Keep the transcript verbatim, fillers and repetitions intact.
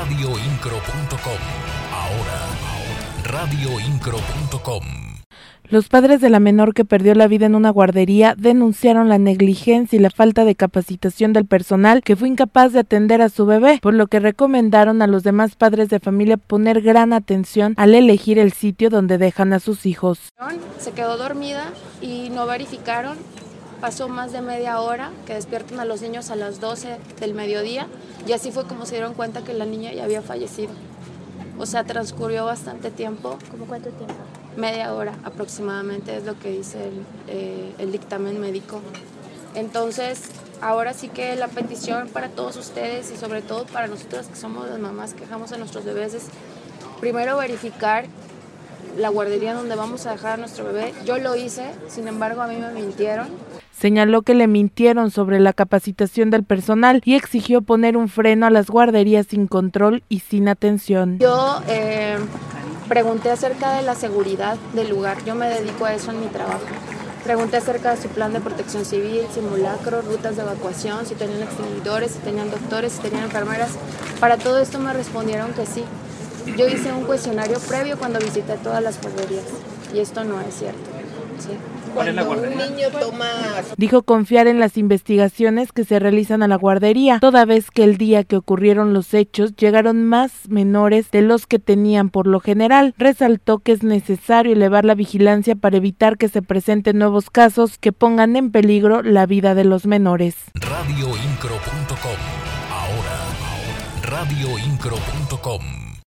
radio incro punto com. Ahora, radio incro punto com. Los padres de la menor que perdió la vida en una guardería denunciaron la negligencia y la falta de capacitación del personal que fue incapaz de atender a su bebé, por lo que recomendaron a los demás padres de familia poner gran atención al elegir el sitio donde dejan a sus hijos. Se quedó dormida y no verificaron. Pasó más de media hora que despiertan a los niños a las doce del mediodía y así fue como se dieron cuenta que la niña ya había fallecido. O sea, transcurrió bastante tiempo. ¿Cómo cuánto tiempo? Media hora aproximadamente es lo que dice el, eh, el dictamen médico. Entonces, ahora sí que la petición para todos ustedes y sobre todo para nosotros que somos las mamás que dejamos a nuestros bebés es primero verificar la guardería donde vamos a dejar a nuestro bebé. Yo lo hice, sin embargo a mí me mintieron. Señaló que le mintieron sobre la capacitación del personal y exigió poner un freno a las guarderías sin control y sin atención. Yo eh, pregunté acerca de la seguridad del lugar, yo me dedico a eso en mi trabajo. Pregunté acerca de su plan de protección civil, simulacro, rutas de evacuación, si tenían extinguidores, si tenían doctores, si tenían enfermeras. Para todo esto me respondieron que sí. Yo hice un cuestionario previo cuando visité todas las guarderías y esto no es cierto. ¿Sí? ¿Cuál es la guardería? Un niño toma... Dijo confiar en las investigaciones que se realizan a la guardería, toda vez que el día que ocurrieron los hechos llegaron más menores de los que tenían por lo general. Resaltó que es necesario elevar la vigilancia para evitar que se presenten nuevos casos que pongan en peligro la vida de los menores. radio incro punto com. Ahora, radio incro punto com.